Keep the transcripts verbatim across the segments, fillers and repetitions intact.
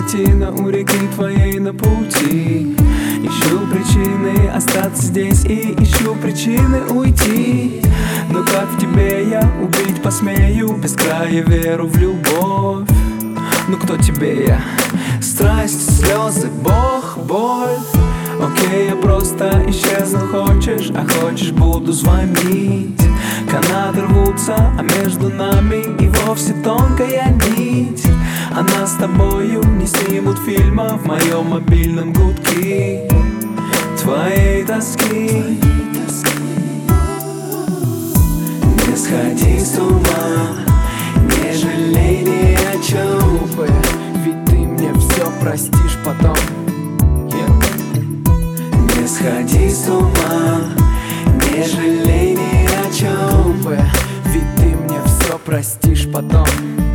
плотина у реки твоей на пути. Ищу причины остаться здесь и ищу причины уйти. Но как в тебе я убить посмею без края веру в любовь? Ну кто тебе я? Страсть, слезы, Бог, боль. Окей, я просто исчезну, хочешь, а хочешь буду звонить. Канаты рвутся, а между нами и вовсе тонкая нить. А нас с тобою не снимут фильма в моем мобильном гудке твоей тоски. Не сходи с ума, не жалей ни о чем, ведь ты мне все простишь потом. Не сходи с ума, не жалей ни о чем, ведь ты мне все простишь потом.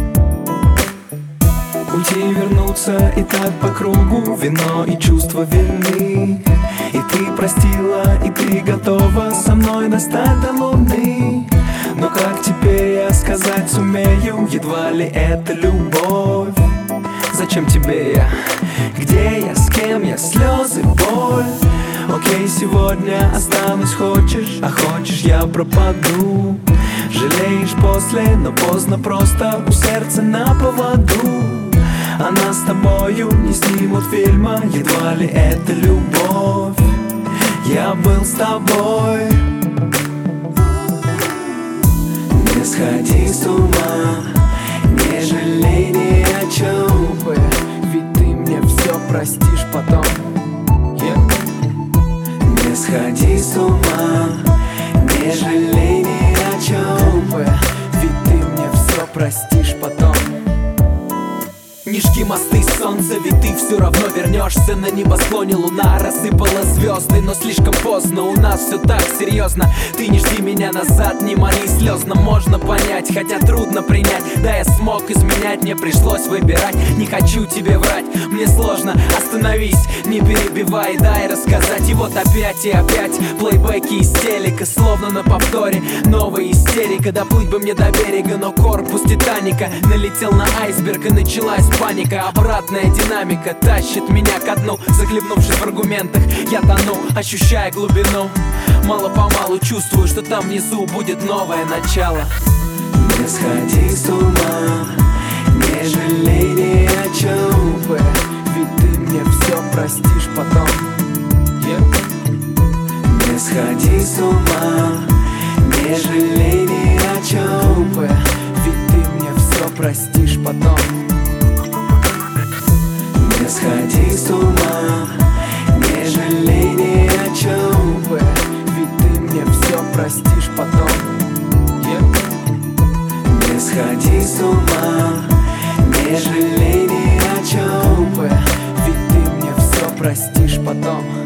Уйти, вернуться и так по кругу, вино и чувство вины. И ты простила, и ты готова со мной достать до луны. Но как теперь я сказать сумею, едва ли это любовь? Зачем тебе я? Где я? С кем я? Слезы, боль. Окей, сегодня останусь, хочешь, а хочешь я пропаду. Жалеешь после, но поздно, просто у сердца на поводу. А нас с тобою не снимут фильма, едва ли это любовь? Я был с тобой. Не сходи с ума, не жалей ни о чем, ведь ты мне все простишь потом. Не сходи с ума, не жалей ни о чем, ведь ты мне все простишь потом. Нижки, мосты, солнце, ведь ты все равно вернешься. На небосклоне луна рассыпала звезды, но слишком поздно, у нас все так серьезно. Ты не жди меня назад, не моли слезно. Можно понять, хотя трудно принять. Да, я смог изменять, мне пришлось выбирать. Не хочу тебе врать, мне сложно. Остановись, не перебивай, дай рассказать. И вот опять и опять плейбеки из телека, словно на повторе новая истерика. Доплыть бы мне до берега, но корпус Титаника налетел на айсберг и началась паника. Обратная динамика тащит меня ко дну. Захлебнувшись в аргументах, я тону, ощущая глубину. Мало-помалу чувствую, что там внизу будет новое начало. Не сходи с ума, не жалей ни о чем, ведь ты мне все простишь потом. Не сходи с ума, не жалей ни о чем, ведь ты мне все простишь потом. Не сходи с ума, не жалей ни о чем, ведь ты мне все простишь потом. Не сходи с ума, не жалей ни о чем, ведь ты мне все простишь потом.